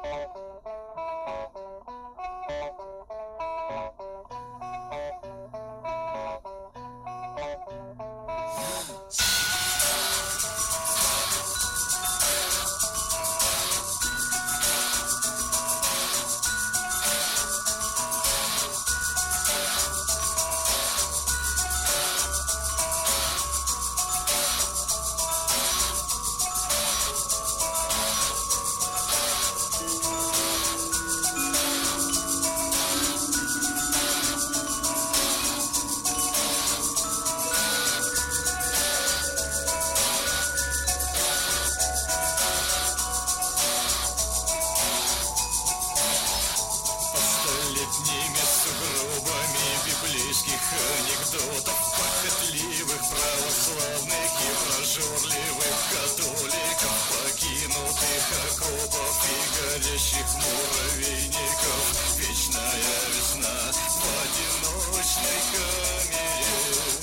Столетними сугробами библейских анекдотов, похотливых православных и прожорливых католиков, покинутых окопов и горящих муравейников. Вечная весна в одиночной камере.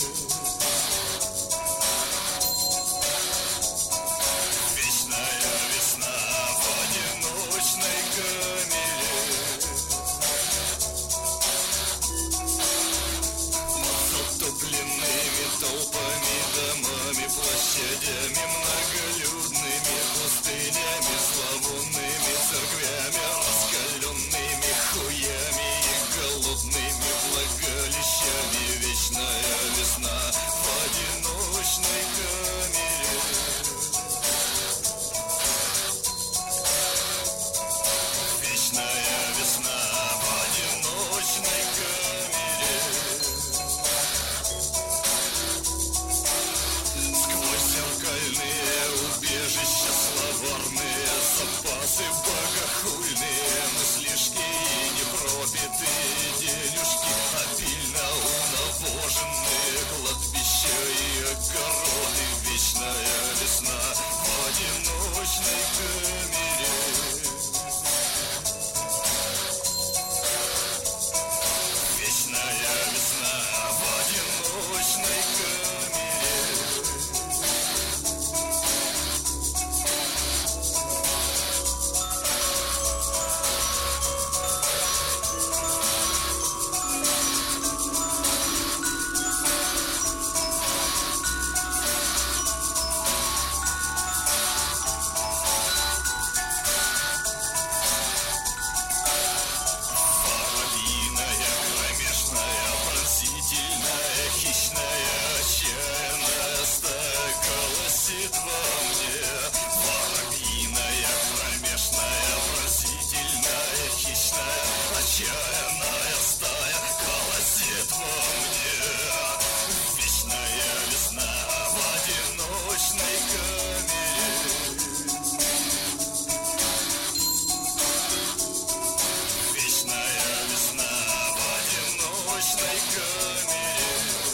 Вечная весна в одиночной камере. Затопленными толпами, домами, площадями, многолюдными пустынями, зловонными церквями, раскаленными хуями и голодными влагалищами. Вечная весна в одиночной камере. Вечная весна в одиночной камере. Сквозь зеркальные убежища, словарные запасы, богохульные мыслишки и непропитые денежки, обильно унавоженные кладбища и огороды. Вечная весна в одиночной камере. Вечная весна в одиночной камере. Воробьиная, кромешная, пронзительная, хищная, отчаянная стая голосит во мне. Воробьиная, кромешная, пронзительная, хищная, отчаянная стая голосит во мне. Вечная весна в одиночной камере. Вечная весна в одиночной камере.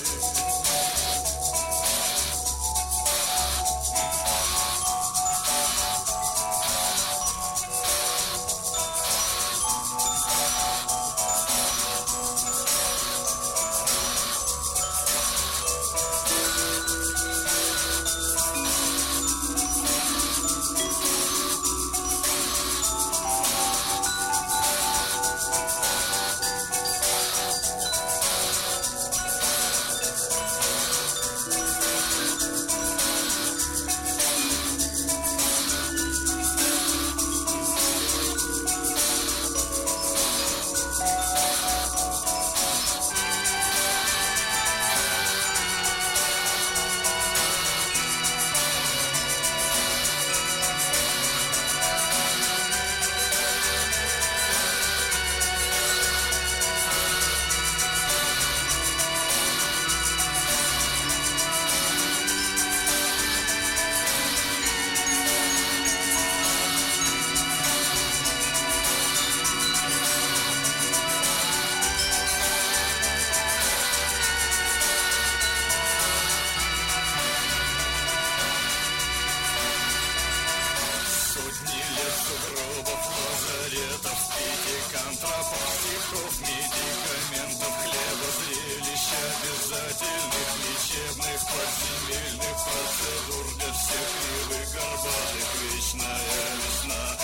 Сотни лет сугробов, лазаретов, пятикантропов, стихов, медикаментов, хлеба, зрелищ обязательных, лечебных, подземельных процедур для всех кривых, горбатых. Вечная весна